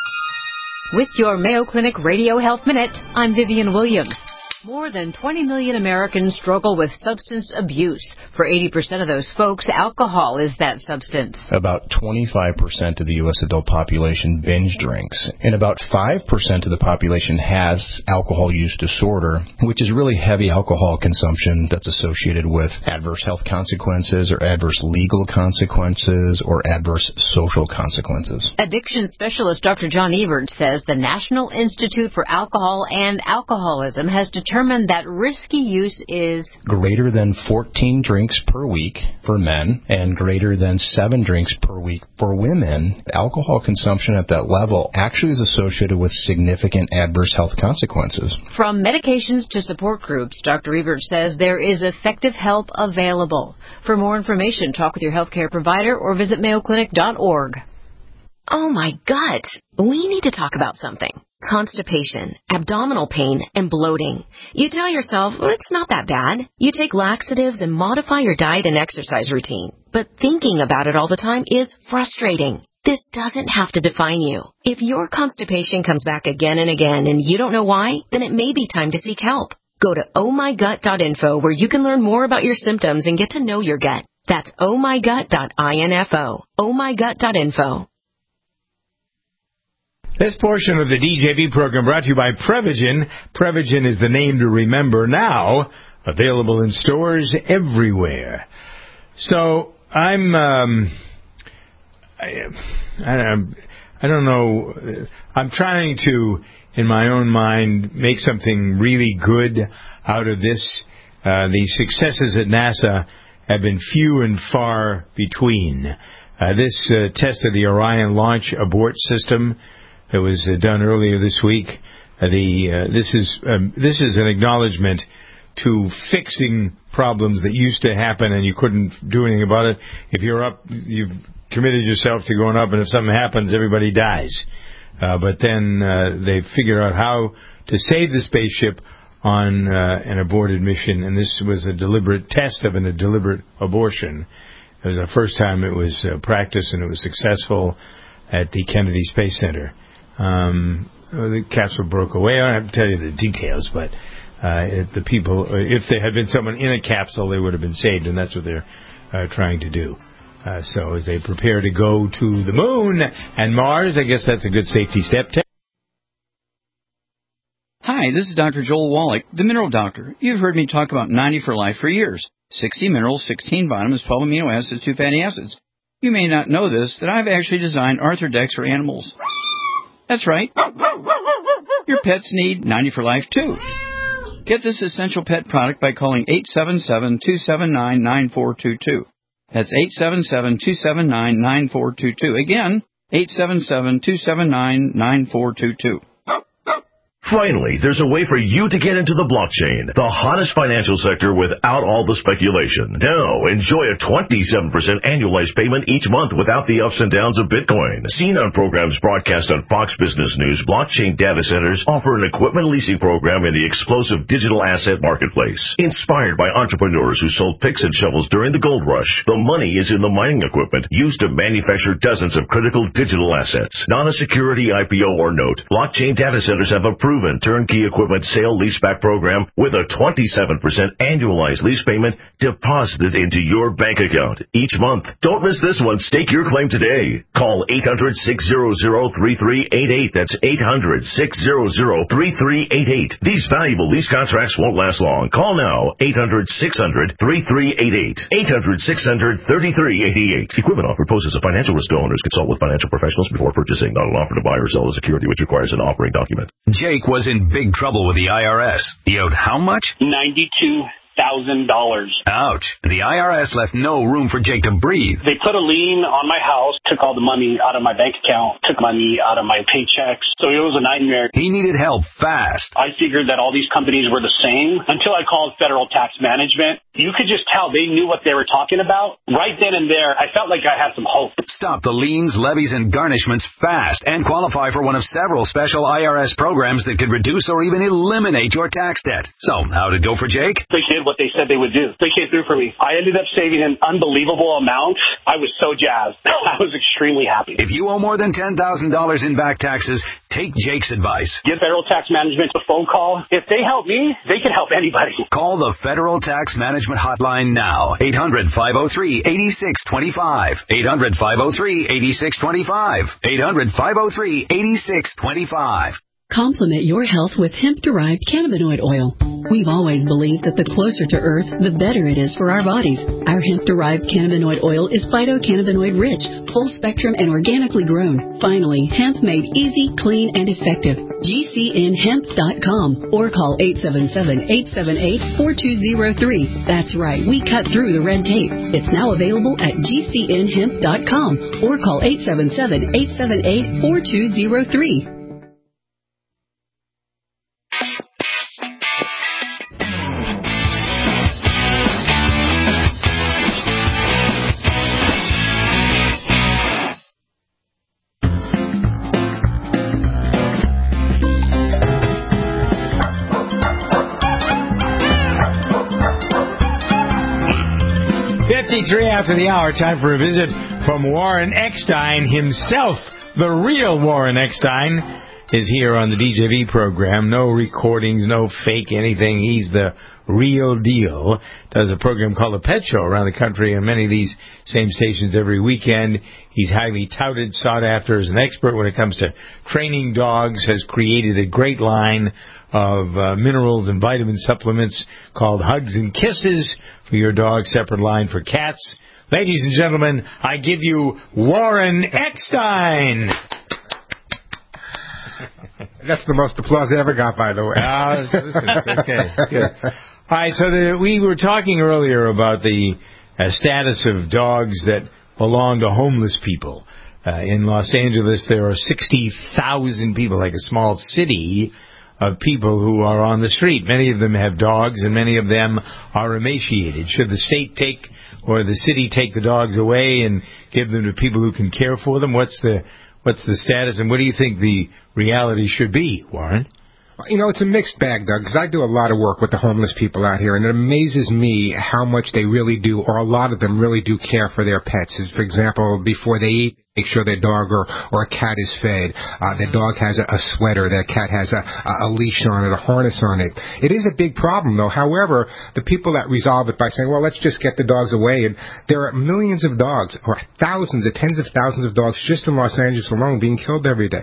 With your Mayo Clinic Radio Health Minute, I'm Vivian Williams. More than twenty million Americans struggle with substance abuse. For eighty percent of those folks, alcohol is that substance. About twenty-five percent of the U S adult population binge drinks, and about five percent of the population has alcohol use disorder, which is really heavy alcohol consumption that's associated with adverse health consequences or adverse legal consequences or adverse social consequences. Addiction specialist Doctor John Ebert says the National Institute for Alcohol and Alcoholism has determined determined that risky use is greater than fourteen drinks per week for men and greater than seven drinks per week for women. Alcohol consumption at that level actually is associated with significant adverse health consequences. From medications to support groups, Doctor Ebert says there is effective help available. For more information, talk with your healthcare provider or visit mayo clinic dot org. Oh my gut! We need to talk about something. Constipation, abdominal pain, and bloating. You tell yourself, well, it's not that bad. You take laxatives and modify your diet and exercise routine. But thinking about it all the time is frustrating. This doesn't have to define you. If your constipation comes back again and again and you don't know why, then it may be time to seek help. Go to oh my gut dot info where you can learn more about your symptoms and get to know your gut. That's oh my gut dot info. oh my gut dot info. This portion of the D J V program brought to you by Prevagen. Prevagen is the name to remember now. Available in stores everywhere. So I'm, um, I, I, I don't know. I'm trying to, in my own mind, make something really good out of this. Uh, the successes at NASA have been few and far between. Uh, this uh, test of the Orion launch abort system that was uh, done earlier this week. Uh, the uh, this is um, this is an acknowledgement to fixing problems that used to happen and you couldn't do anything about it. If you're up, you've committed yourself to going up, and if something happens, everybody dies. Uh, but then uh, they figured out how to save the spaceship on uh, an aborted mission, and this was a deliberate test of an, a deliberate abortion. It was the first time it was uh, practiced, and it was successful at the Kennedy Space Center. Um, the capsule broke away. I don't have to tell you the details, but uh, it, the people, if there had been someone in a capsule, they would have been saved, and that's what they're uh, trying to do. Uh, so as they prepare to go to the moon and Mars, I guess that's a good safety step. Hi, this is Doctor Joel Wallach, the Mineral Doctor. You've heard me talk about ninety for Life for years. sixty minerals, sixteen vitamins, twelve amino acids, two fatty acids. You may not know this, that I've actually designed Arthrodex for animals. That's right. Your pets need ninety for Life, too. Get this essential pet product by calling eight seven seven, two seven nine, nine four two two. That's eight seven seven, two seven nine, nine four two two. Again, eight seven seven, two seven nine, nine four two two. Finally, there's a way for you to get into the blockchain, the hottest financial sector without all the speculation. Now, enjoy a twenty-seven percent annualized payment each month without the ups and downs of Bitcoin. Seen on programs broadcast on Fox Business News, blockchain data centers offer an equipment leasing program in the explosive digital asset marketplace. Inspired by entrepreneurs who sold picks and shovels during the gold rush, the money is in the mining equipment used to manufacture dozens of critical digital assets. Not a security I P O or note, blockchain data centers have a proven turnkey equipment sale leaseback program with a twenty-seven percent annualized lease payment deposited into your bank account each month. Don't miss this one. Stake your claim today. Call eight hundred, six hundred, three three eight eight. That's eight hundred, six hundred, three three eight eight. These valuable lease contracts won't last long. Call now. eight hundred, six hundred, three three eight eight. eight hundred, six hundred, three three eight eight. Equipment offer poses a financial risk to owners. Consult with financial professionals before purchasing. Not an offer to buy or sell a security which requires an offering document. Jake was in big trouble with the I R S. He owed how much? ninety-two thousand dollars. Ouch. The I R S left no room for Jake to breathe. They put a lien on my house, took all the money out of my bank account, took money out of my paychecks. So it was a nightmare. He needed help fast. I figured that all these companies were the same until I called Federal Tax Management. You could just tell they knew what they were talking about. Right then and there, I felt like I had some hope. Stop the liens, levies, and garnishments fast and qualify for one of several special I R S programs that could reduce or even eliminate your tax debt. So, how'd it go for Jake? They did what they said they would do. They came through for me. I ended up saving an unbelievable amount. I was so jazzed. I was extremely happy. If you owe more than ten thousand dollars in back taxes, take Jake's advice. Give Federal Tax Management a phone call. If they help me, they can help anybody. Call the Federal Tax Management Hotline now. eight hundred, five oh three, eight six two five. eight hundred, five oh three, eight six two five. eight hundred, five oh three, eight six two five. Complement your health with hemp-derived cannabinoid oil. We've always believed that the closer to Earth, the better it is for our bodies. Our hemp-derived cannabinoid oil is phytocannabinoid-rich, full-spectrum, and organically grown. Finally, hemp made easy, clean, and effective. G C N hemp dot com or call eight seven seven, eight seven eight, four two zero three. That's right, we cut through the red tape. It's now available at G C N hemp dot com or call eight seven seven, eight seven eight, four two zero three. fifty-three after the hour, time for a visit from Warren Eckstein himself. The real Warren Eckstein is here on the D J V program. No recordings, no fake anything. He's the real deal. Does a program called The Pet Show around the country on many of these same stations every weekend. He's highly touted, sought after as an expert when it comes to training dogs, has created a great line of uh, minerals and vitamin supplements called Hugs and Kisses for your dog, separate line for cats. Ladies and gentlemen, I give you Warren Eckstein. That's the most applause I ever got, by the way. Uh, listen, it's okay. It's good. All right, so the, we were talking earlier about the uh, status of dogs that belong to homeless people. Uh, in Los Angeles, there are sixty thousand people, like a small city of people who are on the street. Many of them have dogs, and many of them are emaciated. Should the state take or the city take the dogs away and give them to people who can care for them? What's the what's the status, and what do you think the reality should be, Warren? You know, it's a mixed bag, Doug, because I do a lot of work with the homeless people out here, and it amazes me how much they really do, or a lot of them really do care for their pets. As, for example, before they eat, make sure their dog or, or a cat is fed. Uh, their dog has a, a sweater. Their cat has a, a leash on it, a harness on it. It is a big problem, though. However, the people that resolve it by saying, well, let's just get the dogs away, and there are millions of dogs, or thousands, or tens of thousands of dogs just in Los Angeles alone being killed every day.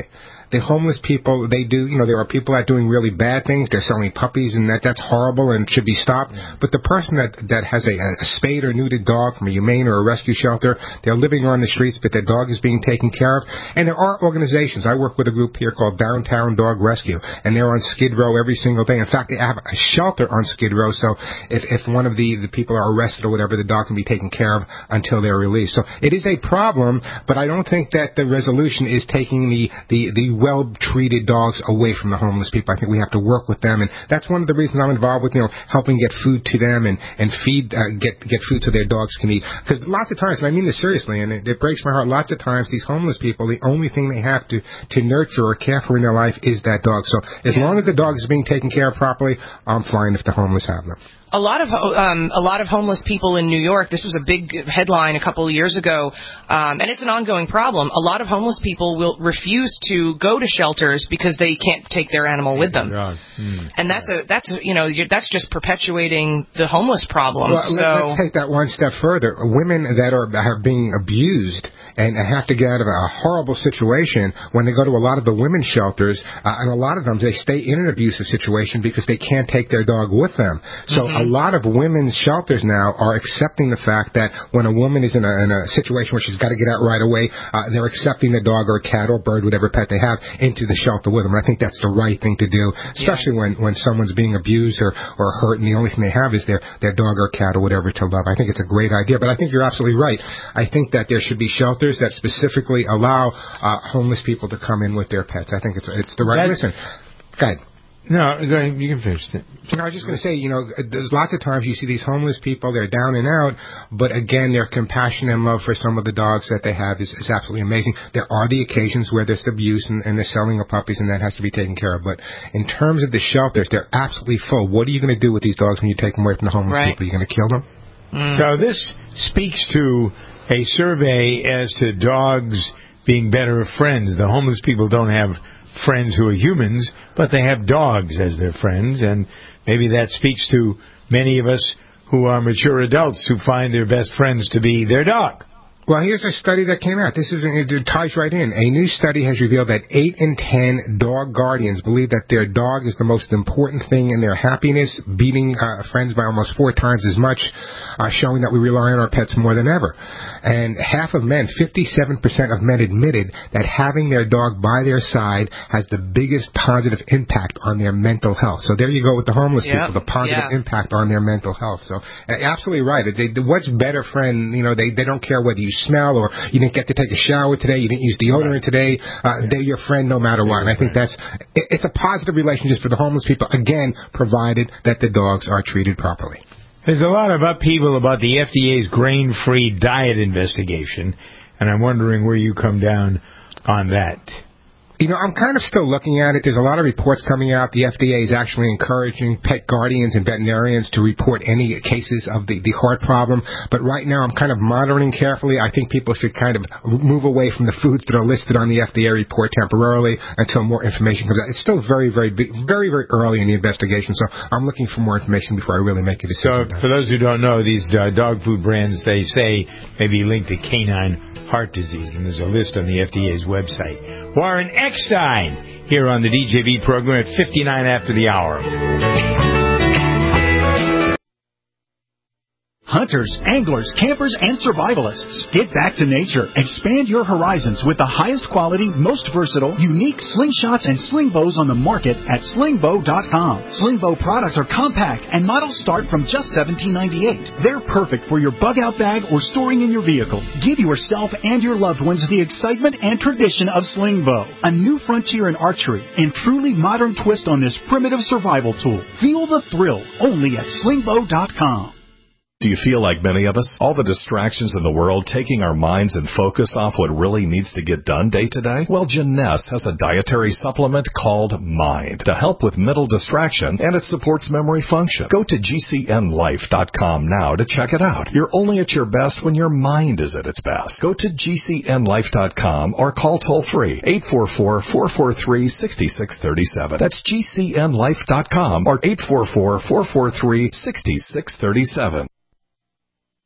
the homeless people, they do, you know, there are people that are doing really bad things. They're selling puppies, and that that's horrible and should be stopped. Yeah. But the person that, that has a, a spayed or neutered dog from a humane or a rescue shelter, they're living on the streets, but their dog is being taken care of. And there are organizations. I work with a group here called Downtown Dog Rescue, and they're on Skid Row every single day. In fact, they have a shelter on Skid Row, so if, if one of the, the people are arrested or whatever, the dog can be taken care of until they're released. So it is a problem, but I don't think that the resolution is taking the, the, the well-treated dogs away from the homeless people. I think we have to work with them, and that's one of the reasons I'm involved with, you know, helping get food to them and, and feed, uh, get, get food so their dogs can eat. Because lots of times, and I mean this seriously, and it, it breaks my heart, lots of times these homeless people, the only thing they have to, to nurture or care for in their life is that dog. So as long as the dog is being taken care of properly, I'm fine if the homeless have them. A lot of um, a lot of homeless people in New York. This was a big headline a couple of years ago, um, and it's an ongoing problem. A lot of homeless people will refuse to go to shelters because they can't take their animal with them, mm. and that's a that's you know that's just perpetuating the homeless problem. Well, so let's take that one step further. Women that are, are being abused and have to get out of a horrible situation when they go to a lot of the women's shelters, uh, and a lot of them they stay in an abusive situation because they can't take their dog with them. So. Mm-hmm. A lot of women's shelters now are accepting the fact that when a woman is in a, in a situation where she's got to get out right away, uh, they're accepting the dog or a cat or bird, whatever pet they have, into the shelter with them. And I think that's the right thing to do, especially yeah. when, when someone's being abused or, or hurt and the only thing they have is their, their dog or cat or whatever to love. I think it's a great idea. But I think you're absolutely right. I think that there should be shelters that specifically allow uh, homeless people to come in with their pets. I think it's it's the right... That's, listen, go ahead. No, go ahead. You can finish it. No, I was just going to say, you know, there's lots of times you see these homeless people, they're down and out, but again, their compassion and love for some of the dogs that they have is, is absolutely amazing. There are the occasions where there's abuse and, and the selling of puppies, and that has to be taken care of. But in terms of the shelters, they're absolutely full. What are you going to do with these dogs when you take them away from the homeless right. people? Are you going to kill them? Mm. So this speaks to a survey as to dogs being better friends. The homeless people don't have friends who are humans, but they have dogs as their friends, and maybe that speaks to many of us who are mature adults who find their best friends to be their dog. Well, here's a study that came out. This is it ties right in. A new study has revealed that eight in ten dog guardians believe that their dog is the most important thing in their happiness, beating uh, friends by almost four times as much, uh, showing that we rely on our pets more than ever. And half of men, fifty-seven percent of men admitted that having their dog by their side has the biggest positive impact on their mental health. So there you go with the homeless yep. people, the positive yeah. impact on their mental health. So uh, absolutely right. They, what's better friend, you know, they, they don't care whether you smell or you didn't get to take a shower today, you didn't use deodorant today, uh, they're your friend no matter what. And I think that's, it, it's a positive relationship for the homeless people, again, provided that the dogs are treated properly. There's a lot of upheaval about the F D A's grain-free diet investigation, and I'm wondering where you come down on that. You know, I'm kind of still looking at it. There's a lot of reports coming out. The F D A is actually encouraging pet guardians and veterinarians to report any cases of the, the heart problem. But right now, I'm kind of monitoring carefully. I think people should kind of move away from the foods that are listed on the F D A report temporarily until more information comes out. It's still very, very, very, very early in the investigation. So I'm looking for more information before I really make a decision. So for those who don't know, these uh, dog food brands, they say may be linked to canine heart disease, and there's a list on the F D A's website. Warren Eckstein here on the D J V program at fifty-nine after the hour. Hunters, anglers, campers, and survivalists. Get back to nature. Expand your horizons with the highest quality, most versatile, unique slingshots and sling bows on the market at sling bow dot com. Sling bow products are compact and models start from just seventeen ninety-eight. They're perfect for your bug-out bag or storing in your vehicle. Give yourself and your loved ones the excitement and tradition of sling bow. A new frontier in archery and truly modern twist on this primitive survival tool. Feel the thrill only at sling bow dot com. Do you feel like many of us? All the distractions in the world taking our minds and focus off what really needs to get done day to day? Well, Jeunesse has a dietary supplement called Mind to help with mental distraction, and it supports memory function. Go to G C N life dot com now to check it out. You're only at your best when your mind is at its best. Go to G C N life dot com or call toll-free eight four four, four four three, six six three seven. That's G C N life dot com or eight four four, four four three, six six three seven.